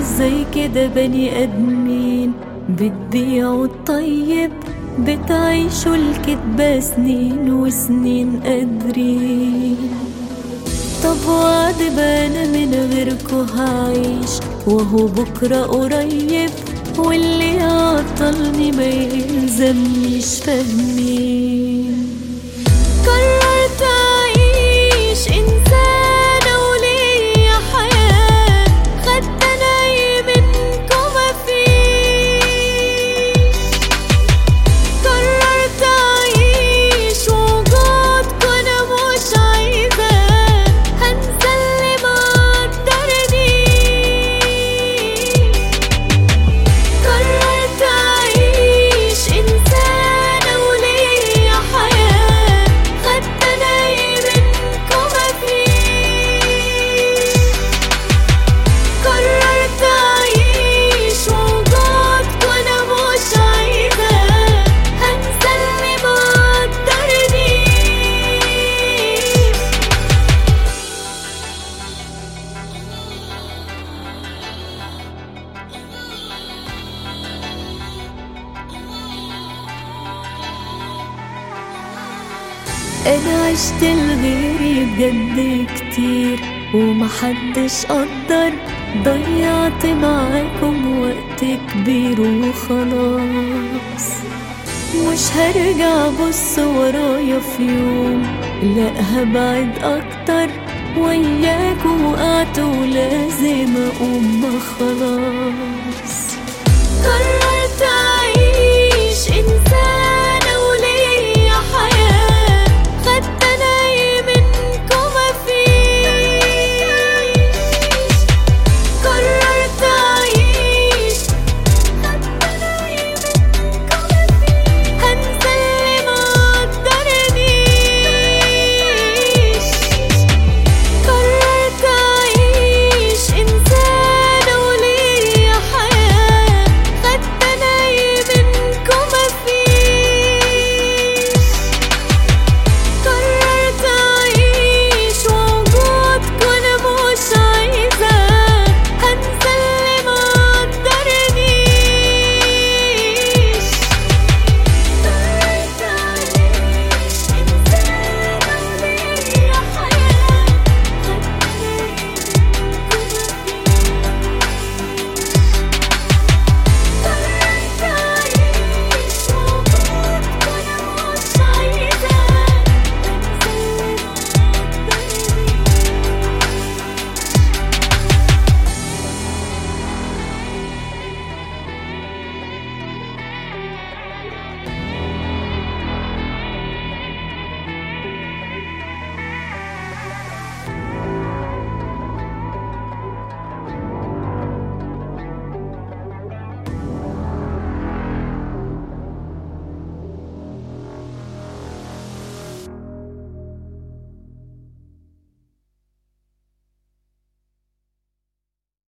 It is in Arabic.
ازاي كده بني ادمين بتبيعوا الطيب بتعيشوا الكدبة سنين وسنين قادرين. طب وعد بقى انا من غيركوا هعيش وهو بكرة قريب واللي عطلني ما يلزمنيش فاهمين. قررت اعيش انسانة وليا حياة خدت انا منكم مفيش. قررت اعيش وجودكم انا مش عايزاه هنسى اللي ما قدرنيش. قررت اعيش انسانة وليا حياة خدت انا منكم مفيش. قررت اعيش وجودكم انا مش عايزاه هنسى اللي ما قدرنيش. انا عشت لغيري بجد كتير ومحدش قدر، ضيعت معاكم وقت كبير وخلاص. مش هرجع بص ورايا في يوم، لا هبعد اكتر وياكم وقعت ولازم اقوم خلاص.